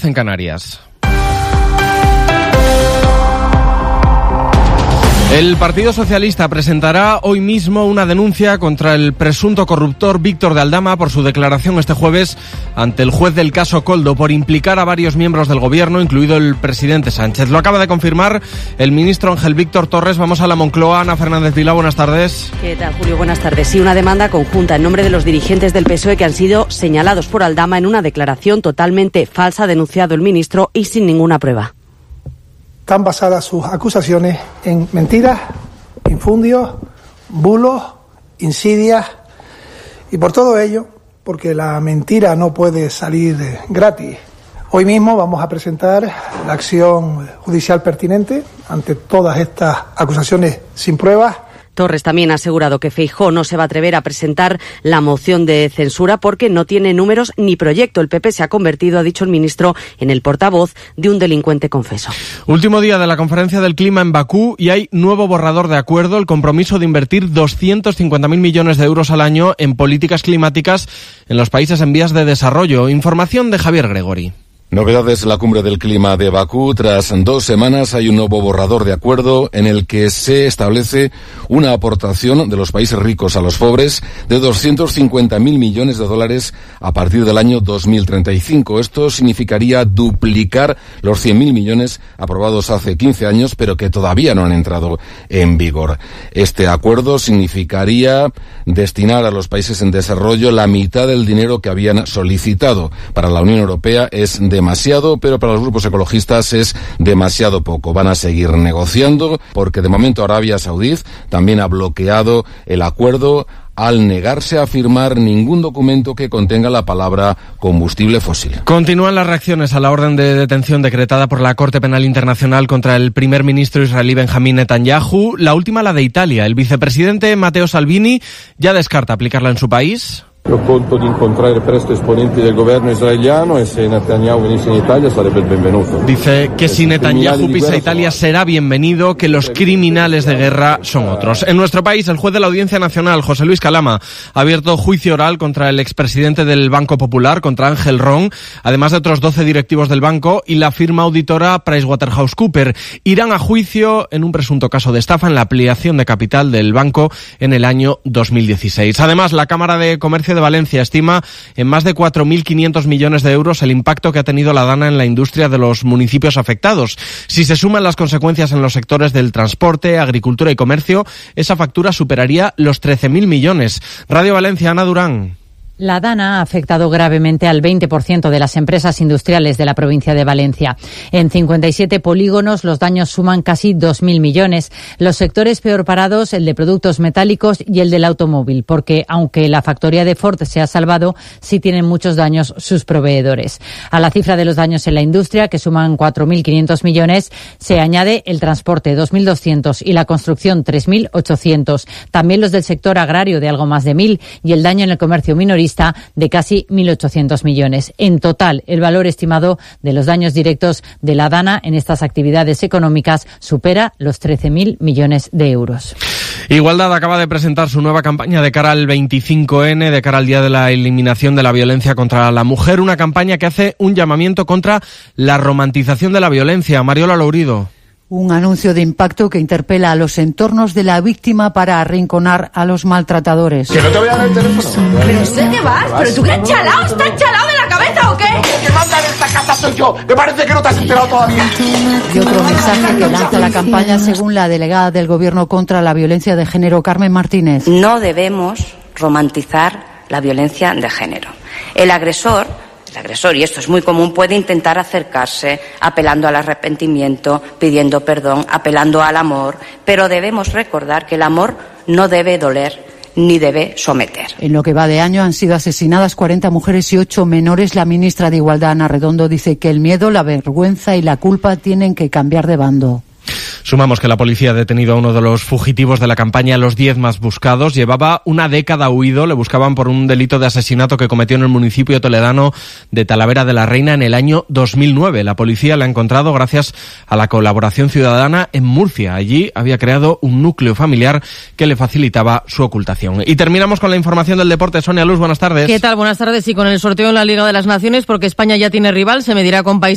12 en Canarias. El Partido Socialista presentará hoy mismo una denuncia contra el presunto corruptor Víctor de Aldama por su declaración este jueves ante el juez del caso Koldo por implicar a varios miembros del gobierno, incluido el presidente Sánchez. Lo acaba de confirmar el ministro Ángel Víctor Torres. Vamos a la Moncloa. Ana Fernández Vila, buenas tardes. ¿Qué tal, Julio? Buenas tardes. Sí, una demanda conjunta en nombre de los dirigentes del PSOE que han sido señalados por Aldama en una declaración totalmente falsa, ha denunciado el ministro, y sin ninguna prueba. Están basadas sus acusaciones en mentiras, infundios, bulos, insidias, y por todo ello, porque la mentira no puede salir gratis, hoy mismo vamos a presentar la acción judicial pertinente ante todas estas acusaciones sin pruebas. Torres también ha asegurado que Feijóo no se va a atrever a presentar la moción de censura porque no tiene números ni proyecto. El PP se ha convertido, ha dicho el ministro, en el portavoz de un delincuente confeso. Último día de la conferencia del clima en Bakú y hay nuevo borrador de acuerdo, el compromiso de invertir 250.000 millones de euros al año en políticas climáticas en los países en vías de desarrollo. Información de Javier Gregori. Novedades en la cumbre del clima de Bakú. Tras 2 semanas hay un nuevo borrador de acuerdo en el que se establece una aportación de los países ricos a los pobres de 250.000 millones de dólares a partir del año 2035. Esto significaría duplicar los 100.000 millones aprobados hace 15 años, pero que todavía no han entrado en vigor. Este acuerdo significaría destinar a los países en desarrollo la mitad del dinero que habían solicitado. Para la Unión Europea es demasiado, pero para los grupos ecologistas es demasiado poco. Van a seguir negociando porque de momento Arabia Saudí también ha bloqueado el acuerdo al negarse a firmar ningún documento que contenga la palabra combustible fósil. Continúan las reacciones a la orden de detención decretada por la Corte Penal Internacional contra el primer ministro israelí Benjamín Netanyahu. La última, la de Italia. El vicepresidente Matteo Salvini ya descarta aplicarla en su país. Io conto di incontrare presto esponenti del governo israeliano e se Netanyahu venisse in Italia sarebbe il benvenuto. Dice que si Netanyahu pisa Italia será bienvenido, que los criminales de guerra son otros. En nuestro país, el juez de la Audiencia Nacional, José Luis Calama, ha abierto juicio oral contra el expresidente del Banco Popular, contra Ángel Ron, además de otros 12 directivos del banco y la firma auditora PricewaterhouseCoopers. Irán a juicio en un presunto caso de estafa en la ampliación de capital del banco en el año 2016. Además, la Cámara de Comercio de Valencia estima en más de 4.500 millones de euros el impacto que ha tenido la dana en la industria de los municipios afectados. Si se suman las consecuencias en los sectores del transporte, agricultura y comercio, esa factura superaría los 13.000 millones. Radio Valencia, Ana Durán. La dana ha afectado gravemente al 20% de las empresas industriales de la provincia de Valencia. En 57 polígonos los daños suman casi 2.000 millones. Los sectores peor parados, el de productos metálicos y el del automóvil, porque aunque la factoría de Ford se ha salvado, sí tienen muchos daños sus proveedores. A la cifra de los daños en la industria, que suman 4.500 millones, se añade el transporte, 2.200, y la construcción, 3.800. También los del sector agrario, de algo más de 1.000, y el daño en el comercio minorista de casi 1.800 millones. En total, el valor estimado de los daños directos de la dana en estas actividades económicas supera los 13.000 millones de euros. Igualdad acaba de presentar su nueva campaña de cara al 25N, de cara al Día de la Eliminación de la Violencia contra la Mujer, una campaña que hace un llamamiento contra la romantización de la violencia. Mariola Lourido. Un anuncio de impacto que interpela a los entornos de la víctima para arrinconar a los maltratadores. Que no te voy a dar el teléfono. Pero sé que vas, pero tú eres chalao, ¿estás chalao de la cabeza o qué? El que manda en esta casa soy yo. Me parece que no te has enterado todavía. Y otro mensaje que lanza la campaña según la delegada del Gobierno contra la violencia de género, Carmen Martínez. No debemos romantizar la violencia de género. El agresor, y esto es muy común, puede intentar acercarse apelando al arrepentimiento, pidiendo perdón, apelando al amor, pero debemos recordar que el amor no debe doler ni debe someter. En lo que va de año han sido asesinadas 40 mujeres y 8 menores. La ministra de Igualdad, Ana Redondo, dice que el miedo, la vergüenza y la culpa tienen que cambiar de bando. Sumamos que la policía ha detenido a uno de los fugitivos de la campaña Los 10 más buscados. Llevaba una década huido. Le buscaban por un delito de asesinato que cometió en el municipio toledano de Talavera de la Reina en el año 2009. La policía la ha encontrado gracias a la colaboración ciudadana en Murcia. Allí había creado un núcleo familiar que le facilitaba su ocultación. Y terminamos con la información del deporte. Sonia Luz, buenas tardes. ¿Qué tal? Buenas tardes. Y con el sorteo en la Liga de las Naciones, porque España ya tiene rival, se medirá con Países